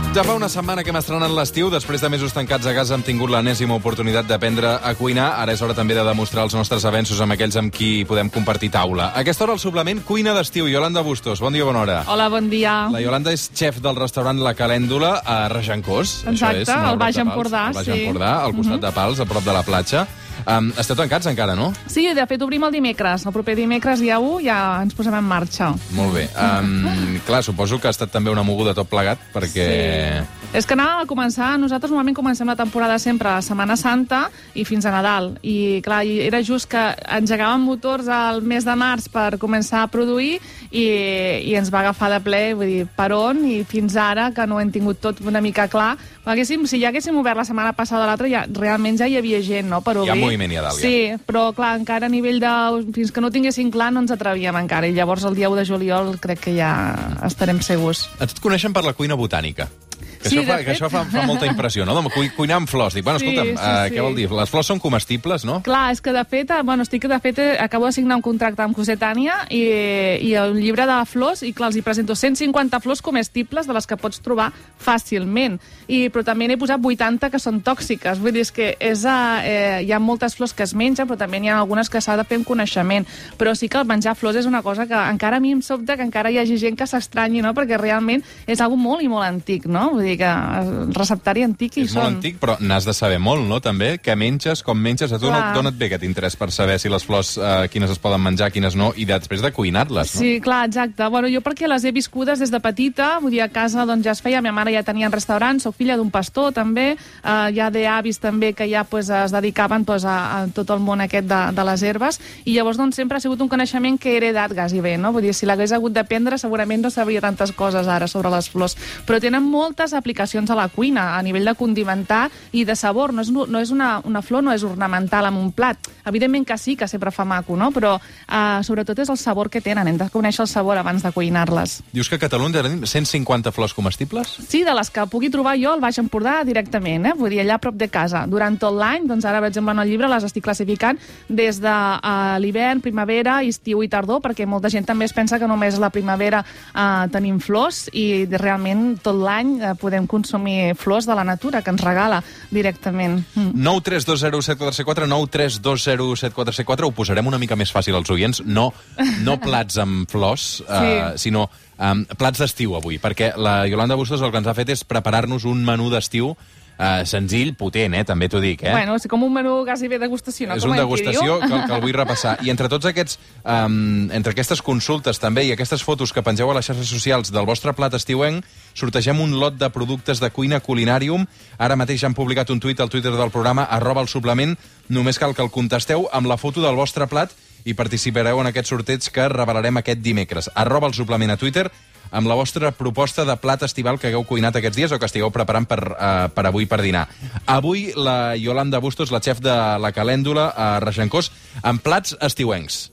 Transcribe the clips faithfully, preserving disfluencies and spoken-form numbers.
Ja fa una setmana que hem estrenat l'estiu. Després de mesos tancats a casa hem tingut l'enèsima oportunitat d'aprendre a cuinar. Ara és hora també de demostrar els nostres avenços amb aquells amb qui podem compartir taula. A aquesta hora el suplement Cuina d'estiu. Yolanda Bustos, bon dia, bona hora. Hola, bon dia. La Yolanda és xef del restaurant La Calèndula a Regencós. Exacte, Això és, al Baix Empordà, al Baix sí. Empordà, al costat uh -huh. de Pals, a prop de la platja. Um, esteu tancats encara, no? Sí, de fet obrim el dimecres. El proper dimecres, dia u, ja ens posem en marxa. Molt bé. Um, clar, suposo que ha estat també una moguda tot plegat, perquè... Sí. És que anàvem a començar, nosaltres normalment comencem la temporada sempre a Setmana Santa i fins a Nadal. I clar, era just que engegàvem motors al mes de març per començar a produir i, i ens va agafar de ple, vull dir, per on, i fins ara, que no hem tingut tot una mica clar. Haguéssim, si ja haguéssim obert la setmana passada o l'altra, ja, realment ja hi havia gent, no?, per obrir. Hi ha moviment ja dalt, sí, ja. Però clar, encara a nivell de... Fins que no tinguéssim clar no ens atrevíem encara, i llavors el dia u de juliol crec que ja estarem segurs. A tu et coneixen per la cuina botànica. Que, sí, això, fa, fet... que això fa, fa molta impressió, no? De cuinar amb flors. Dic, bueno, sí, escolta'm, sí, uh, sí. què vol dir? Les flors són comestibles, no? Clar, és que de fet, bueno, estic de fet, acabo de signar un contracte amb Cossetània i, i un llibre de flors, i clar, els hi presento cent cinquanta flors comestibles de les que pots trobar fàcilment. I, però també n'he posat vuitanta que són tòxiques. Vull dir, és que és a, eh, hi ha moltes flors que es mengen, però també n'hi ha algunes que s'ha de fer amb coneixement. Però sí que el menjar flors és una cosa que encara a mi em sobta que encara hi hagi gent que s'estranyi, no?, perquè realment és algo molt i molt antic, no? Vull dir que receptari antic i és són... molt antic, però n'has de saber molt, no?, també. Què menges, com menges. A tu no, d'on et ve aquest interès per saber si les flors, eh, quines es poden menjar, quines no, i després de cuinar-les, no? Sí, clar, exacte. Bueno, jo perquè les he viscudes des de petita, vull dir, a casa doncs, ja es feia, ma mare ja tenia restaurants, soc filla d'un pastor també, eh, hi ha d'avis també que ja pues, es dedicaven pues, a, a tot el món aquest de, de les herbes, i llavors doncs, sempre ha sigut un coneixement que he heredat gairebé, no? Vull dir, si l'hagués hagut d'aprendre segurament no sabria tantes coses ara sobre les flors, però tenen moltes aplicacions a la cuina, a nivell de condimentar i de sabor. No és, no és una, una flor, no és ornamental en un plat. Evidentment que sí, que sempre fa maco, no? Però eh, sobretot és el sabor que tenen. Hem de conèixer el sabor abans de cuinar-les. Dius que a Catalunya tenim cent cinquanta flors comestibles? Sí, de les que pugui trobar jo al Baix Empordà directament, eh? Vull dir, allà a prop de casa. Durant tot l'any, doncs ara, per exemple, en el llibre les estic classificant des de uh, l'hivern, primavera, estiu i tardor, perquè molta gent també es pensa que només a la primavera uh, tenim flors i realment tot l'any uh, podem consumir flors de la natura que ens regala directament. Mm. nou tres dos zero set quatre quatre, nou tres dos zero set quatre quatre, ho posarem una mica més fàcil als oients, no, no plats amb flors, sí. uh, sinó um, plats d'estiu avui, perquè la Yolanda Bustos el que ens ha fet és preparar-nos un menú d'estiu Uh, senzill, potent, eh? També t'ho dic, eh? Bueno, és com un menú quasi bé degustació, no? És com una degustació que, que el vull repassar. I entre tots aquests, um, entre aquestes consultes també i aquestes fotos que pengeu a les xarxes socials del vostre plat estiuenc, sortegem un lot de productes de cuina culinàrium. Ara mateix han publicat un tuit al Twitter del programa, arroba el suplement. Només cal que el contesteu amb la foto del vostre plat i participareu en aquest sorteig que revelarem aquest dimecres. Arroba el suplement a Twitter, amb la vostra proposta de plat estival que hagueu cuinat aquests dies o que estigueu preparant per, uh, per avui per dinar. Avui la Yolanda Bustos, la xef de La Calèndula a Regencós, amb plats estiuencs.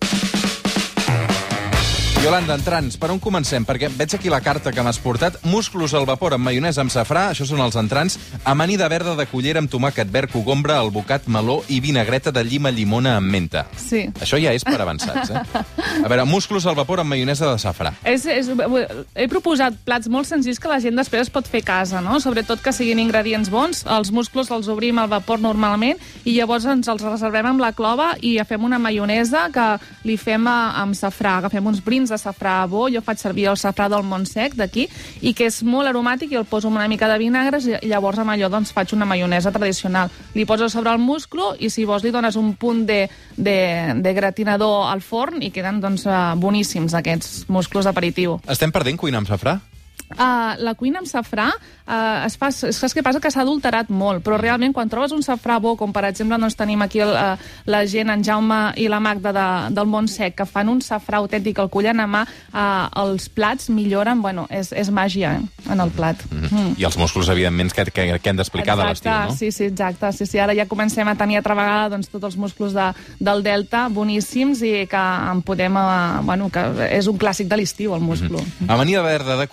Yolanda, entrants, per on comencem? Perquè veig aquí la carta que m'has portat. Musclos al vapor amb maionesa amb safrà, això són els entrants. Amanida verda de cullera amb tomàquet verd, cogombre, albocat, meló i vinagreta de llima llimona amb menta. Sí. Això ja és per avançats, eh? A veure, musclos al vapor amb maionesa de safrà. És, és, he proposat plats molt senzills que la gent després es pot fer a casa, no? Sobretot que siguin ingredients bons. Els musclos els obrim al vapor normalment i llavors ens els reservem amb la clova i fem una maionesa que li fem amb safrà. Agafem uns brins de safrà bo, jo faig servir el safrà del Montsec d'aquí, i que és molt aromàtic, i el poso amb una mica de vinagres i llavors amb allò doncs faig una maionesa tradicional. Li poses sobre el musclo i si vols li dones un punt de, de, de gratinador al forn i queden doncs boníssims aquests musclos d'aperitiu. Estem perdent cuina amb safrà? Uh, la cuina amb safrà uh, es fa, saps què passa? Que s'ha adulterat molt, però realment quan trobes un safrà bo, com per exemple doncs, tenim aquí el, uh, la gent, en Jaume i la Magda de, del Montsec, que fan un safrà autèntic, el cullen a mà, uh, els plats milloren, bueno, és, és màgia eh, en el plat. Mm-hmm. mm. I els musclos, evidentment, que, que, que hem d'explicar de l'estiu, no? Sí, sí, exacte. Sí, sí, ara ja comencem a tenir altra vegada doncs, tots els musclos de, del Delta boníssims i que en podem, uh, bueno, que és un clàssic de l'estiu, el musclo. Mm-hmm. Amanida verda de cullera amb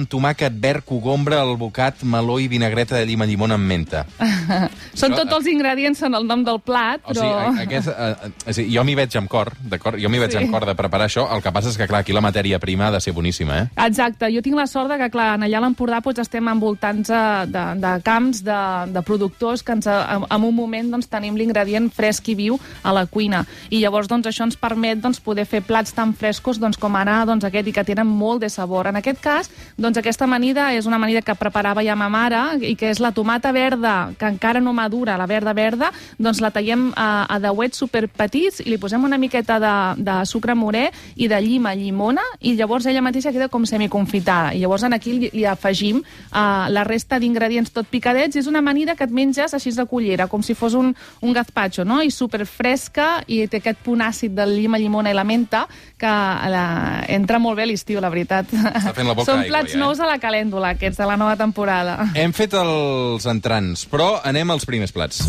amb tomàquet verd, cogombre, albocat, meló i vinagreta de llima llimona amb menta. Són tots els ingredients en el nom del plat, però... O sigui, aquest, eh, és a dir, jo m'hi veig amb cor, d'acord? Jo m'hi veig Sí. amb cor de preparar això. El que passa és que, clar, aquí la matèria prima ha de ser boníssima, eh? Exacte. Jo tinc la sort de que, clar, allà a l'Empordà doncs, estem envoltats de, de, de camps, de, de productors, que ens, en, en un moment doncs, tenim l'ingredient fresc i viu a la cuina. I llavors doncs, això ens permet doncs, poder fer plats tan frescos doncs, com ara doncs, aquest, i que tenen molt de sabor. En aquest cas, doncs, aquesta amanida és una amanida que preparava ja ma mare, i que és la tomata verda, que encara no madura, la verda verda, doncs la tallem a, a dauets superpetits i li posem una miqueta de, de sucre morè i de llima llimona, i llavors ella mateixa queda com semiconfitada. I llavors aquí li, li afegim uh, la resta d'ingredients tot picadets, i és una amanida que et menges així de cullera, com si fos un, un gazpacho, no? I superfresca, i té aquest punt àcid del llima, llimona i la menta, que la, entra molt bé a l'estiu, la veritat. Està fent la boca Són aigua, plats ja, eh? nous a la calèndula, aquests de la nova temporada. Hem fet els entrants, però anem als primers plats.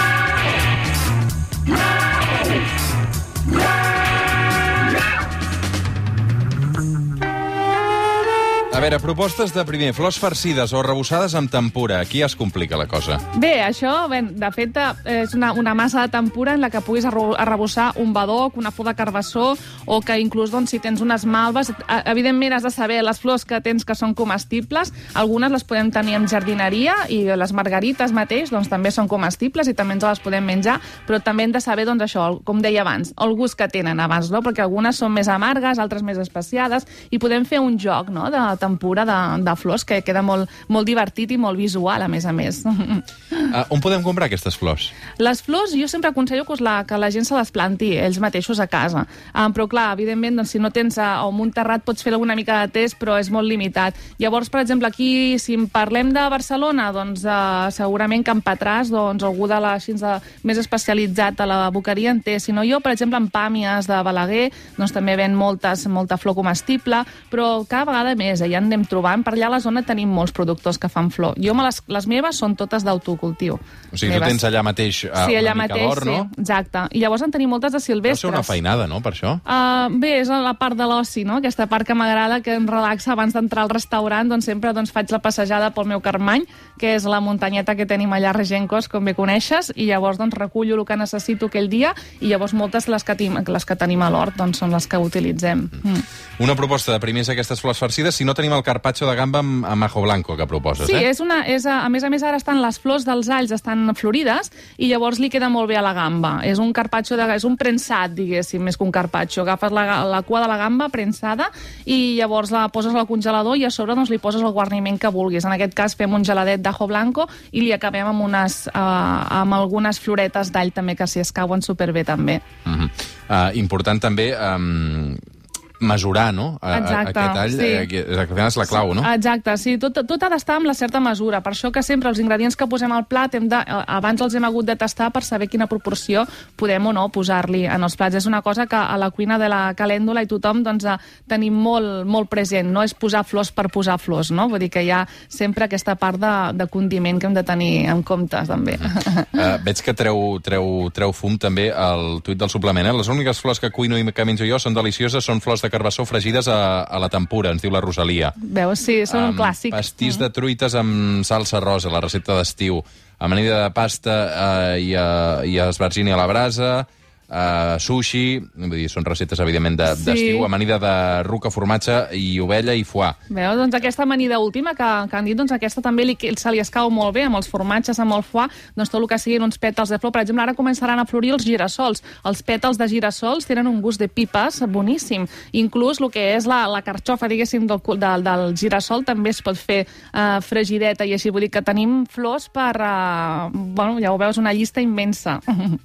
A veure, propostes de primer, flors farcides o arrebossades amb tempura. Aquí es complica la cosa. Bé, això, bé, de fet, és una, una massa de tempura en la que puguis arro- arrebossar un badoc, una flor de carbassó, o que inclús, doncs, si tens unes malves, eh, evidentment has de saber les flors que tens que són comestibles. Algunes les podem tenir en jardineria, i les margarites mateix, doncs, també són comestibles i també ens les podem menjar, però també hem de saber, doncs, això, el- com deia abans, el gust que tenen abans, no? Perquè algunes són més amargues, altres més especiades, i podem fer un joc, no?, de tempura de, de flors, que queda molt, molt divertit i molt visual, a més a més. Uh, on podem comprar aquestes flors? Les flors, jo sempre aconsello que la, que la gent se les planti ells mateixos a casa. Um, però, clar, evidentment, doncs, si no tens uh, un terrat, pots fer alguna mica de test, però és molt limitat. Llavors, per exemple, aquí, si en parlem de Barcelona, doncs uh, segurament Can Patràs, doncs, algú de la, així, de, més especialitzat a la boqueria en té. Si no, jo, per exemple, en Pàmies de Balaguer, doncs també ven moltes, molta flor comestible, però cada vegada més, eh, ja en anem trobant. Per allà a la zona tenim molts productors que fan flor. Jo, me les, les meves són totes d'autocultiu. O sigui, meves. Tu tens allà mateix uh, sí, allà una mica mateix, d'or, no? Sí, exacte. I llavors en tenim moltes de silvestres. Deu ser una feinada, no, per això? Uh, bé, és la part de l'oci, no? Aquesta part que m'agrada, que em relaxa abans d'entrar al restaurant, doncs sempre doncs, faig la passejada pel meu Carmany, que és la muntanyeta que tenim allà a Regencos, com bé coneixes, i llavors doncs, recullo el que necessito aquell dia, i llavors moltes les que, tenim, les que tenim a l'hort doncs, són les que utilitzem. Mm. Una proposta de primers aquestes flors farcides, si no tenim el carpaccio de gamba amb, amb ajo blanco que proposes, sí, eh? Sí, és una, és, a, a més a més ara estan les flors dels alls estan florides, i llavors li queda molt bé a la gamba. És un carpaccio, de, és un prensat, diguéssim, més que un carpaccio. Agafes la, la cua de la gamba prensada i llavors la poses al congelador, i a sobre doncs, li poses el guarniment que vulguis. En aquest cas fem un geladet d'ajo blanco i li acabem amb, unes, uh, amb algunes floretes d'all també, que s'hi escauen superbé també. Uh-huh. uh, important també... Um... mesurar, no? Exacte, aquest all, sí. eh, és la clau, no? Exacte, sí, tot, tot ha d'estar amb la certa mesura. Per això que sempre els ingredients que posem al plat hem de, abans els hem hagut de tastar per saber quina proporció podem o no posar-li en els plats. És una cosa que a la cuina de la calèndula i tothom doncs, tenim molt, molt present. No és posar flors per posar flors, no? Vull dir que hi ha sempre aquesta part de, de condiment que hem de tenir en compte, també. Uh, veig que treu, treu, treu fum també al tuit del suplement, eh? Les úniques flors que cuino i que menjo jo són delicioses, són flors de carbassó fregides a, a la tempura, ens diu la Rosalia. Veus? Sí, són um, un clàssic. Pastís de truites amb salsa rosa, la recepta d'estiu. Amanida de pasta eh, i, uh, i esbargini a la brasa, uh, sushi, vull dir, són receptes, evidentment, d'estiu, de, sí. Amanida de ruca, formatge i ovella i foie. Veus? Doncs aquesta amanida última que, que han dit, doncs aquesta també li, se li escau molt bé, amb els formatges, amb el foie, doncs tot el que siguin uns pètals de flor. Per exemple, ara començaran a florir els girassols. Els pètals de girassols tenen un gust de pipes boníssim. Inclús el que és la, la carxofa, diguéssim, del, del, del girassol també es pot fer uh, fregideta i així. Vull dir que tenim flors per... Uh, bueno, ja ho veus, una llista immensa.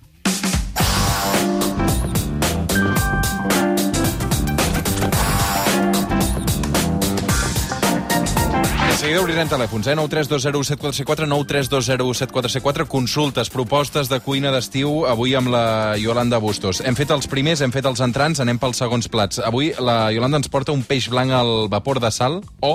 De seguida obrirem telèfons, eh? nou tres dos zero set quatre set quatre, nou tres dos zero set quatre set quatre, consultes, propostes de cuina d'estiu, avui amb la Iolanda Bustos. Hem fet els primers, hem fet els entrants, anem pels segons plats. Avui la Iolanda ens porta un peix blanc al vapor de sal o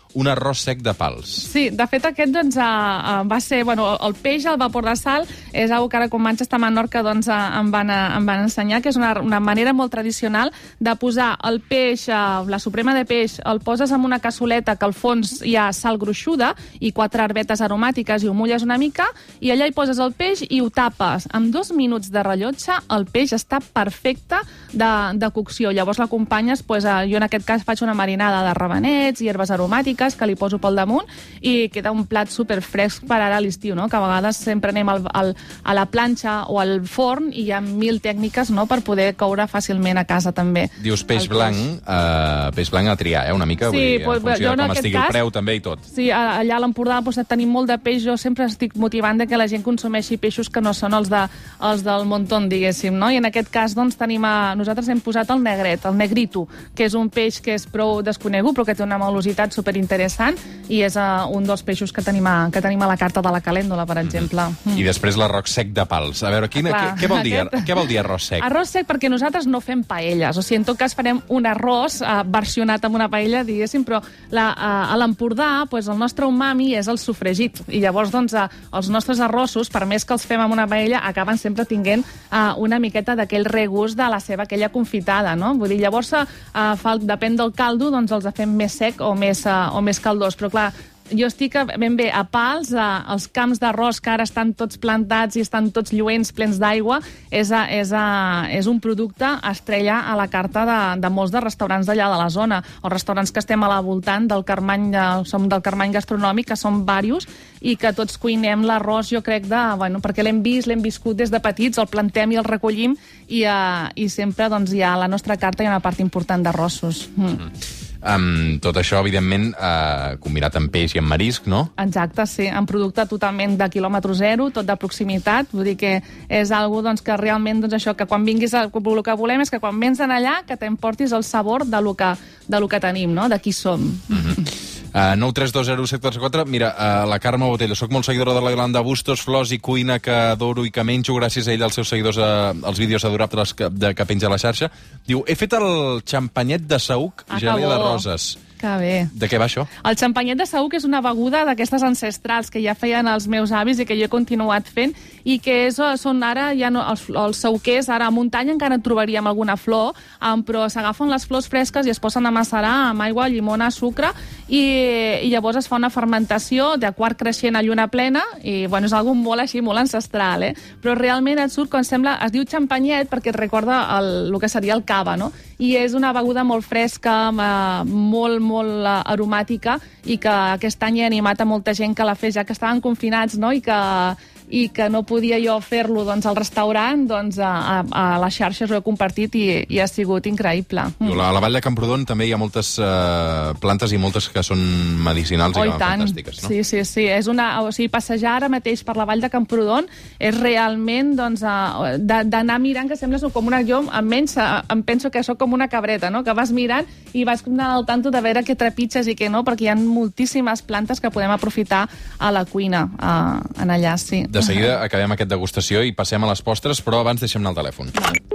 un arròs sec de pals. Sí, de fet aquest doncs, uh, va ser, bueno, el peix al vapor de sal, és una que ara quan vaig estar a Menorca doncs, uh, em, van, uh, em van ensenyar, que és una, una manera molt tradicional de posar el peix, uh, la suprema de peix, el poses en una cassoleta que al fons hi ha sal gruixuda i quatre herbetes aromàtiques i ho mulles una mica, i allà hi poses el peix i ho tapes. Amb dos minuts de rellotge el peix està perfecte de, de cocció. Llavors l'acompanyes, pues, uh, jo en aquest cas faig una marinada de rabanets i herbes aromàtiques que li poso pel damunt i queda un plat superfresc per ara a l'estiu, no? Que a vegades sempre anem al, al, a la planxa o al forn i hi ha mil tècniques, no?, per poder coure fàcilment a casa també. Dius peix el blanc, peix. Uh, peix blanc a triar, eh, una mica, sí, vull dir, en funció de com estigui cas, el preu també i tot. Sí, allà a l'Empordà pues, tenim molt de peix, jo sempre estic motivant de que la gent consumeixi peixos que no són els, de, els del montón, diguéssim, no? I en aquest cas doncs tenim a, nosaltres hem posat el negret, el negrito, que és un peix que és prou desconegut però que té una velocitat superinteressant interessant i és uh, un dels peixos que tenim, a, que tenim a la carta de la calèndula, per exemple. Mm. I després l'arròs sec de pals. A veure, quina, Clar, què, què, vol dir, aquest... què vol dir arròs sec? Arròs sec perquè nosaltres no fem paelles, o sigui, en tot cas farem un arròs uh, versionat amb una paella, diguéssim, però la, uh, a l'Empordà pues, el nostre umami és el sofregit, i llavors doncs, uh, els nostres arrossos, per més que els fem amb una paella, acaben sempre tinguent uh, una miqueta d'aquell regust de la seva aquella confitada, no? Vull dir, llavors, uh, fa, depèn del caldo, doncs els fem més sec o més, uh, o més caldós, però clar, jo estic ben bé a Pals, a, als camps d'arròs que ara estan tots plantats i estan tots lluents, plens d'aigua, és, a, és, a, és un producte estrella a la carta de, de molts de restaurants d'allà de la zona, o restaurants que estem a la voltant del Carmany, de, som del Carmany gastronòmic, que són varios, i que tots cuinem l'arròs, jo crec, de, bueno, perquè l'hem vist, l'hem viscut des de petits, el plantem i el recollim, i, uh, i sempre doncs, hi ha a la nostra carta hi ha una part important d'arrossos. Mm. Mm-hmm. Um, tot això, evidentment, uh, combinat amb peix i amb marisc, no? Exacte, sí, en producte totalment de quilòmetre zero, tot de proximitat, vull dir que és algo doncs, que realment, doncs, això, que quan vinguis, a, el que volem és que quan vens allà, que t'emportis el sabor de lo que, de lo que tenim, no?, de qui som. Mm-hmm. Uh, nou tres dos zero set quatre. Mira, uh, la Carme Botello, soc molt seguidora de la Yolanda Bustos, flors i cuina que adoro i que menjo gràcies a ell, als seus seguidors, uh, els vídeos adorables que, de, que penja a la xarxa. Diu, he fet el xampanyet de saüc, ah, gelea de roses. Que bé. De què va això? El xampanyet de saüc és una beguda d'aquestes ancestrals que ja feien els meus avis i que jo he continuat fent i que és, són ara, ja no, els, els saüquers, ara a muntanya encara en trobaríem alguna flor, um, però s'agafen les flors fresques i es posen a macerar amb aigua, llimona, sucre i, i llavors es fa una fermentació de quart creixent a lluna plena i bueno, és algo molt així, molt ancestral, eh? Però realment et surt com sembla, es diu xampanyet perquè et recorda el, el que seria el cava, no? I és una beguda molt fresca, molt, molt aromàtica i que aquest any he animat a molta gent que la fes ja que estaven confinats, no? I que, i que no podia jo fer-lo doncs, al restaurant, doncs a, a, a les xarxes ho he compartit i, i ha sigut increïble. Mm. A la Vall de Camprodon també hi ha moltes uh, plantes i moltes que són medicinals oh, i, i fantàstiques, no? Sí, sí, sí. És una, o sigui, passejar ara mateix per la Vall de Camprodon és realment doncs, uh, d'anar mirant, que sembla com una... Jo, almenys, uh, em penso que sóc com una cabreta, no? Que vas mirant i vas anar al tanto de veure què trepitges i què no, perquè hi ha moltíssimes plantes que podem aprofitar a la cuina, uh, en allà, sí. De seguida acabem aquesta degustació i passem a les postres, però abans deixem anar el telèfon.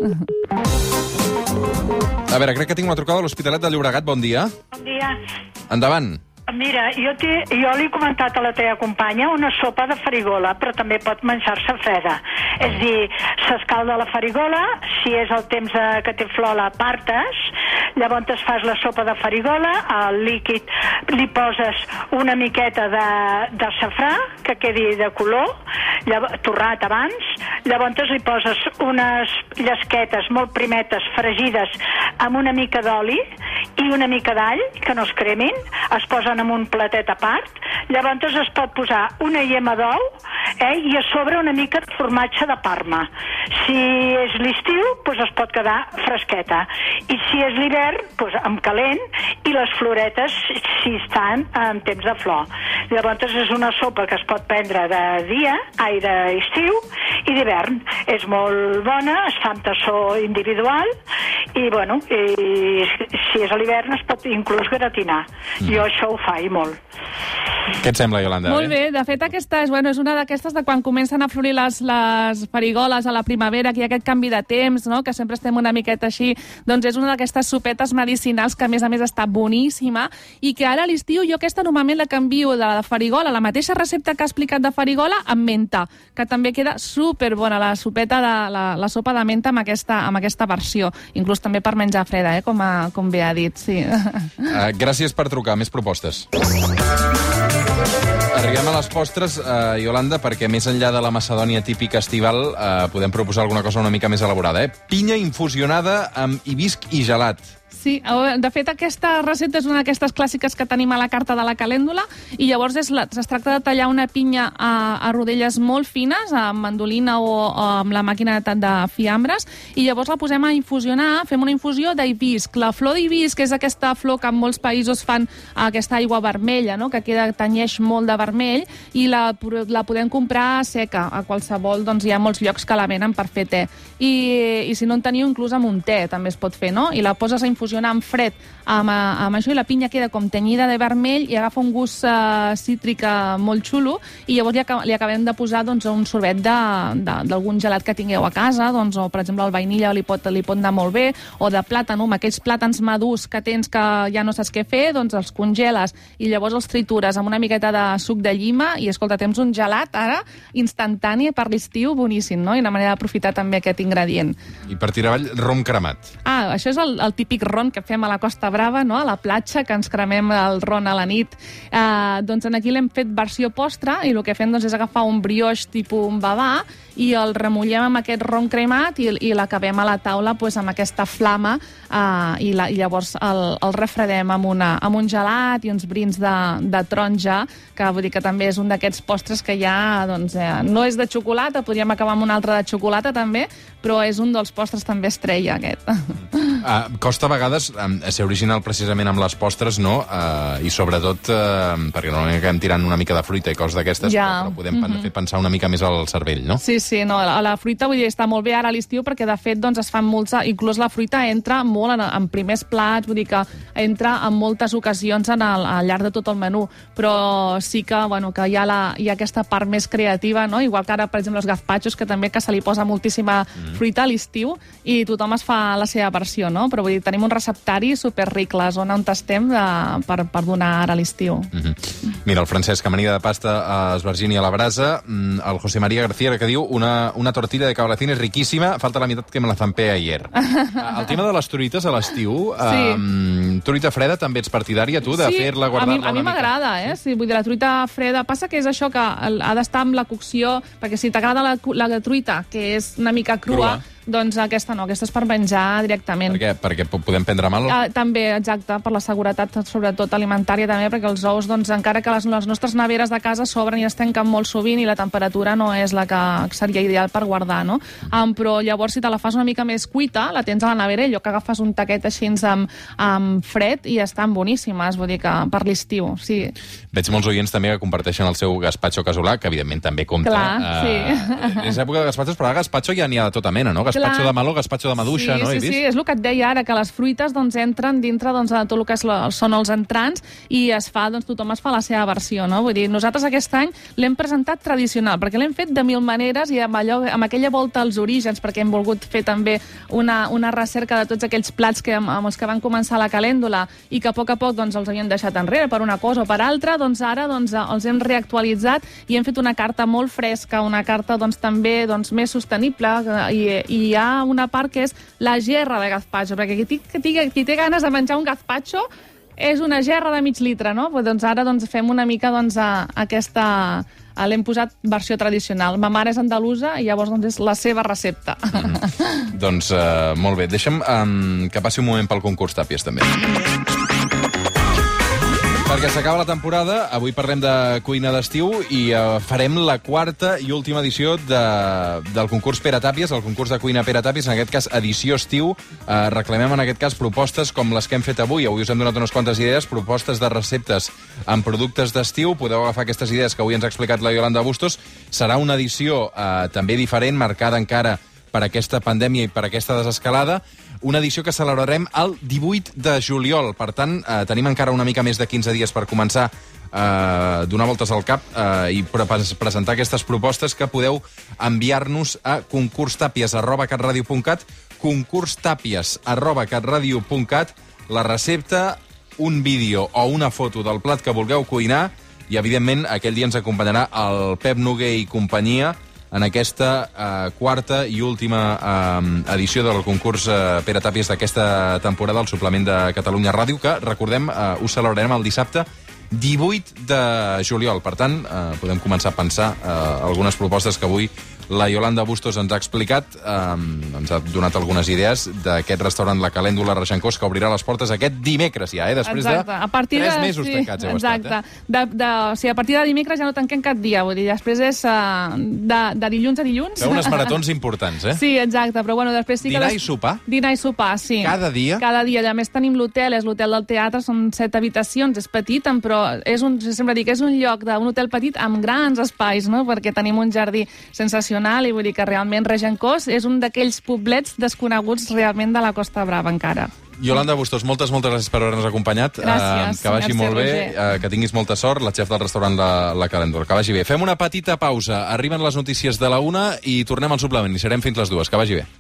A veure, crec que tinc una trucada a l'Hospitalet de Llobregat. Bon dia. Bon dia. Endavant. Mira, jo, te, jo li he comentat a la teva companya una sopa de farigola, però també pot menjar-se freda. Oh. És dir, s'escalda la farigola, si és el temps de, que té flor la partes, llavors es fas la sopa de farigola, al líquid li poses una miqueta de, de safrà, que quedi de color, llavors, torrat abans, llavors li poses unes llesquetes molt primetes fregides amb una mica d'oli i una mica d'all, que no es cremin, es posen en un platet a part, llavors es pot posar una llema d'ou eh, i a sobre una mica de formatge de Parma. Si és l'estiu, doncs es pot quedar fresqueta. I si és l'hivern, doncs amb calent, i les floretes si estan en temps de flor. Llavors és una sopa que es pot prendre de dia, ai, d'estiu i d'hivern. És molt bona, es fa amb tassó individual i, bueno, i si és a l'hivern es pot inclús gratinar. Mm. Jo això ho faig molt. Què et sembla, Iolanda? Molt bé, de fet aquesta és, bueno, és una d'aquestes de quan comencen a florir les, les farigoles a la primavera, que hi ha aquest canvi de temps, no? Que sempre estem una miqueta així, doncs és una d'aquestes sopetes medicinals que a més a més està boníssima i que ara a l'estiu jo aquesta normalment la canvio de la farigola, la mateixa recepta que ha explicat de farigola, amb menta, que també queda superbona la sopeta de la, la sopa de menta amb aquesta, amb aquesta versió, inclús també per menjar freda, eh? com, a, com bé ha dit, sí. Uh, gràcies per trucar, més propostes. Arribem a les postres, eh, Iolanda, perquè més enllà de la macedònia típica estival eh, podem proposar alguna cosa una mica més elaborada. Eh? Pinya infusionada amb hibisc i gelat. Sí, de fet aquesta recepta és una d'aquestes clàssiques que tenim a la carta de la calèndula i llavors és la, es tracta de tallar una pinya a, a rodelles molt fines, amb mandolina o, o amb la màquina de, de fiambres, i llavors la posem a infusionar, fem una infusió d'hibisc. La flor d'hibisc és aquesta flor que en molts països fan aquesta aigua vermella, no? Que queda, tenyeix molt de vermell, i la, la podem comprar seca a qualsevol, doncs hi ha molts llocs que la venen per fer te. I, i si no en teniu, inclús amb un te també es pot fer, no? I la poses a infusionar amb fred amb, amb això i la pinya queda com tenyida de vermell i agafa un gust uh, cítric molt xulo i llavors li, li acabem de posar doncs, un sorbet d'algun gelat que tingueu a casa, doncs, o per exemple el vainilla li pot, li pot anar molt bé, o de plàtan, amb aquells plàtans madurs que tens que ja no saps què fer, doncs els congeles i llavors els tritures amb una miqueta de suc de llima i escolta, tens un gelat ara instantani per l'estiu boníssim, no? I una manera d'aprofitar també aquest ingredient. I per tirar avall, rom cremat. Ah, això és el, el típic ron que fem a la Costa Brava, no? A la platja, que ens cremem el ron a la nit. Eh, doncs aquí l'hem fet versió postre i el que fem doncs, és agafar un brioix tipus un babà i el remullem amb aquest ron cremat i, i l'acabem a la taula pues, amb aquesta flama eh, i, la, i llavors el, el refredem amb, una, amb un gelat i uns brins de, de taronja, que vull dir que també és un d'aquests postres que ja doncs, eh, no és de xocolata, podríem acabar amb un altre de xocolata també, però és un dels postres també estrella aquest. Uh, costa a vegades um, ser original precisament amb les postres, no? Uh, I sobretot, uh, perquè normalment acabem tirant una mica de fruita i coses d'aquestes, ja. però, però podem mm -hmm. fer pensar una mica més al cervell, no? Sí, sí, no, la, la fruita vull dir, està molt bé ara a l'estiu perquè de fet doncs, es fan molts, inclús la fruita entra molt en, en primers plats, vull dir que entra en moltes ocasions en el, al llarg de tot el menú, però sí que, bueno, que hi ha, la, hi ha aquesta part més creativa, no? Igual que ara, per exemple, els gazpachos, que també que se li posa moltíssima mm. fruita a l'estiu i tothom es fa la seva versió, no? Però vull dir, tenim un receptari superric, la zona on estem de, per, per donar ara a l'estiu. Mm -hmm. Mira, el Francesc, amanida de pasta esvergini a la brasa, el José María García, que diu una, una tortilla de cabracines riquíssima, falta la meitat que me la zampé ayer. El tema de les truites a l'estiu, sí. um, truita freda, també ets partidària, tu, de sí, fer-la, guardar-la? A mi m'agrada, eh? Sí, vull dir, la truita freda, passa que és això que ha d'estar amb la cocció, perquè si t'agrada la, la truita, que és una mica crua, crua. Doncs aquesta no, aquesta és per menjar directament. Per què? Perquè podem prendre mal? Uh, també, exacte, per la seguretat, sobretot alimentària també, perquè els ous, doncs, encara que les, les nostres neveres de casa s'obren i es tanquen molt sovint i la temperatura no és la que seria ideal per guardar, no? Um, però llavors, si te la fas una mica més cuita, la tens a la nevera i allò que agafes un taquet així amb, amb fred i estan boníssimes, vull dir que per l'estiu, sí. Veig molts oients també que comparteixen el seu gazpacho casolà, que evidentment també compta. Clar, uh, sí. És època de gazpachos, però a gazpacho ja n'hi ha de tota mena, no? Gazpacho Clar. de meló, gazpacho de maduixa, sí, no? Sí, sí, sí, és el que et deia ara, que les fruites doncs, entren dintre doncs, de tot el que és la, són els entrants i es fa, doncs, tothom es fa la seva versió, no? Vull dir, nosaltres aquest any l'hem presentat tradicional, perquè l'hem fet de mil maneres i amb, allò, amb aquella volta als orígens, perquè hem volgut fer també una, una recerca de tots aquells plats que, amb, amb els que van començar la calèndula i que a poc a poc doncs, els havien deixat enrere per una cosa o per altra, doncs ara doncs, els hem reactualitzat i hem fet una carta molt fresca, una carta doncs, també doncs, més sostenible i, i hi ha una part que és la gerra de gazpacho, perquè qui, qui, qui té ganes de menjar un gazpacho és una gerra de mig litre, no? Pues, doncs ara doncs, fem una mica doncs, a, a aquesta... L'hem posat versió tradicional. Ma mare és andalusa i llavors doncs, és la seva recepta. Mm. Doncs uh, molt bé. Deixa'm um, que passi un moment pel concurs Tàpies, també. Perquè s'acaba la temporada, avui parlem de cuina d'estiu i uh, farem la quarta i última edició de, del concurs Pere Tàpies, el concurs de cuina Pere Tàpies, en aquest cas edició estiu. Uh, reclamem en aquest cas propostes com les que hem fet avui. Avui us hem donat unes quantes idees, propostes de receptes amb productes d'estiu. Podeu agafar aquestes idees que avui ens ha explicat la Iolanda Bustos. Serà una edició uh, també diferent, marcada encara per aquesta pandèmia i per aquesta desescalada. Una edició que celebrarem el divuit de juliol. Per tant, eh, tenim encara una mica més de quinze dies per començar eh, donar voltes al cap eh, i pre presentar aquestes propostes que podeu enviar-nos a concurstàpies arroba catradio punt cat, concurstàpies arroba catradio punt cat, la recepta, un vídeo o una foto del plat que vulgueu cuinar i, evidentment, aquell dia ens acompanyarà el Pep Noguer i companyia en aquesta eh, quarta i última eh, edició del concurs eh, Pere Tàpies d'aquesta temporada al suplement de Catalunya Ràdio, que, recordem, eh, ho celebrarem el dissabte divuit de juliol. Per tant, eh, podem començar a pensar eh, algunes propostes que avui la Iolanda Bustos ens ha explicat, eh, ens ha donat algunes idees d'aquest restaurant La Calèndula Regencós, que obrirà les portes aquest dimecres ja, eh? Després exacte. de a partir tres de, mesos sí, tancats heu exacte. estat. Eh? De, de, o sigui, a partir de dimecres ja no tanquem cap dia, vull dir, després és uh, de, de dilluns a dilluns. Feu unes maratons importants, eh? Sí, exacte, però bueno, després sí que... Dinar les... i sopar? Dinar i sopar, sí. Cada dia? Cada dia. I a més tenim l'hotel, és l'hotel del teatre, són set habitacions, és petit, però és un, sempre dic, és un lloc d'un hotel petit amb grans espais, no?, perquè tenim un jardí sensacional i vull dir que realment Regencós és un d'aquells poblets desconeguts realment de la Costa Brava encara. Iolanda Bustos, moltes, moltes gràcies per haver-nos acompanyat. Gràcies. Uh, que vagi Merci, molt bé, Roger. uh, que tinguis molta sort, la xef del restaurant La, la Calèndula. Que vagi bé. Fem una petita pausa. Arriben les notícies de la una i tornem al suplement. I serem fins les dues. Que vagi bé.